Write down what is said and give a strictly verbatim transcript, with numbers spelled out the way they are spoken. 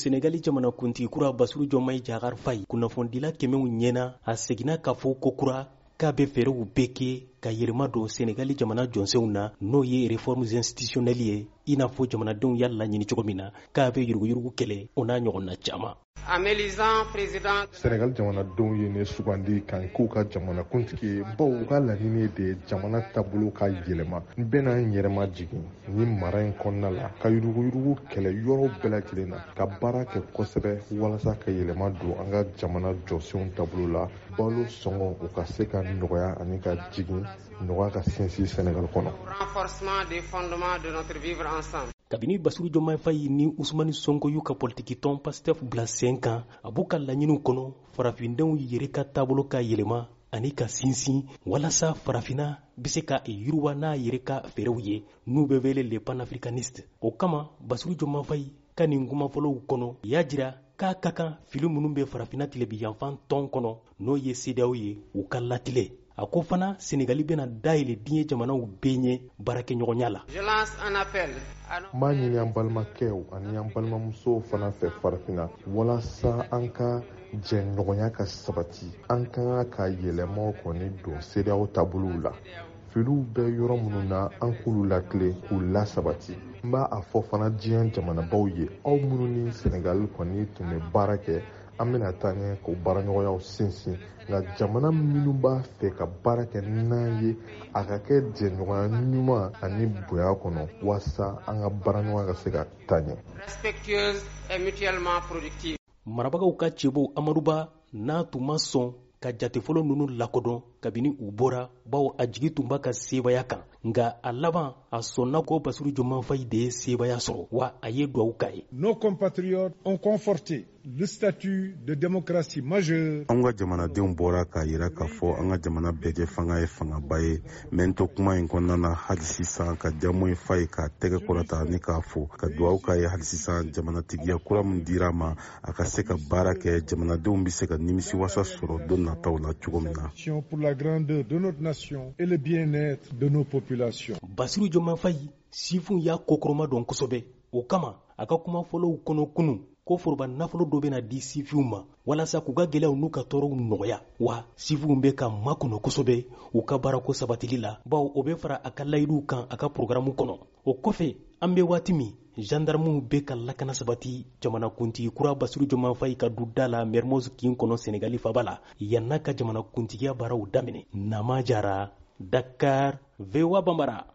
Senegali jamana kuntigi kura Bassirou Diomaye Diakhar Faye kunnafondila kɛmɛw ɲɛna a seginna k'a fɔ ko kura k'a bɛ fɛɛrɛw bɛɛ kɛ ka yɛlɛma don Senegali jamana jɔnsenw na n'o ye réformes institutionnelles ye i n'a fɔ jamanadenw y'a laɲini cogo min na k'a bɛ yuruguyurugu kɛlɛ o n'a ɲɔgɔnna caman. Senegal jamanadenw ye ne sugandi kan k'u ka jamana kuntigi baw u ka laɲini de jamana taabolo ka yɛlɛma n bɛna n yɛrɛma jigin ni mara in kɔnɔna la ka yuruguyurugu kɛlɛ yɔrɔ bɛɛ lajɛlen na ka baara kɛ kosɛbɛ walasa ka yɛlɛma don an ka jamana jɔsenw taabolo la balo sɔngɔ u ka se ka nɔgɔya ani ka jigin nɔgɔya ka sinsin Senegal kɔnɔ. Kabini Bassirou Diomaye Faye ni Ousmane Sonko y'u ka politiki tɔn Pastef bila sen kan a b'u ka laɲiniw kɔnɔ farafindenw yɛrɛ ka taabolo ka yɛlɛma ani ka sinsin walasa farafina bɛ se ka yiriwa n'a yɛrɛ ka fɛɛrɛw ye n'u bɛ wele les panafricanistes. O kama Bassirou Diomaye Faye ka nin kumafɔlɔw kɔnɔ y'a jira k'a ka kan fili minnu bɛ farafina tilebiyanfan tɔn kɔnɔ n'o ye C D A O ye u ka latigɛ. A ko fana Senegali bɛna dayɛlɛ diɲɛ jamanaw bɛɛ ɲɛ baarakɛɲɔgɔnya la. N b'a ɲini an balimakɛw ani an balimamusow fana fɛ farafinna walasa an ka jɛɲɔgɔnya ka sabati an kan ka yɛlɛmaw kɔni don C D A O taabolow la. Filiw bɛ yɔrɔ minnu na an k'olu lakile k'u lasabati. N b'a a fɔ fana diɲɛ jamanabaw ye aw minnu ni Senegali kɔni tun bɛ baara kɛ an bɛna taa ɲɛ k'o baaraɲɔgɔnyaw sinsin nka jamana minnu b'a fɛ ka baara kɛ n'an ye a ka kɛ jɛɲɔgɔnya ɲuman ani bonya kɔnɔ walasa an ka baaraɲɔgɔnya ka se ka taa ɲɛ. Marabagaw ka cɛbɔ Amadu Ba n'a tun ma sɔn ka jate fɔlɔ ninnu lakodɔn kabini u bɔra bawo a jigi tun b'a ka sebaya kan nka a laban a sɔnna ko Bassirou Diomaye Faye de ye sebaya sɔrɔ wa a ye duwawu k'a ye. Nos compatriotes ont conforté le statut de démocratie majeure. An ka jamanadenw bɔra k'a yira k'a fɔ an ka jamana bɛɛ kɛ fanga ye fangaba ye mɛ n to kuma in kɔnɔna na hali sisan ka Diomaye Faye k'a tɛgɛ kɔrɔta ni k'a fɔ ka duwawu k'a ye hali sisan jamanatigiya kura min dira ma a ka se ka baara kɛ jamanadenw bɛ se ka nimisiwasa sɔrɔ don nataw la cogo min na. Pour la grandeur de notre nation et le bien-être de nos populations. Bassirou Diomaye Faye sifun y'a kokoroma dɔn kosɛbɛ o kama a ka kuma fɔlɔw kɔnɔ kunu ko foroba nafolo dɔ bɛna di sifinw ma walasa k'u ka gɛlɛyaw n'u ka tɔɔrɔw nɔgɔya wa sifinw bɛ ka makɔnɔ kosɛbɛ u ka baarako sabatili la bawo o bɛ fara a ka layiduw kan a ka programme kɔnɔ. O kɔfɛ an bɛ waati min gendarmew bɛ ka lakana sabati jamanakuntigi kura Bassirou Diomaye Faye ka du da la Mermoz kin kɔnɔ Senegali faba la yan'a ka jamanakuntigiya baaraw daminɛ. Nama Jara, Dakar, V O A Bambara.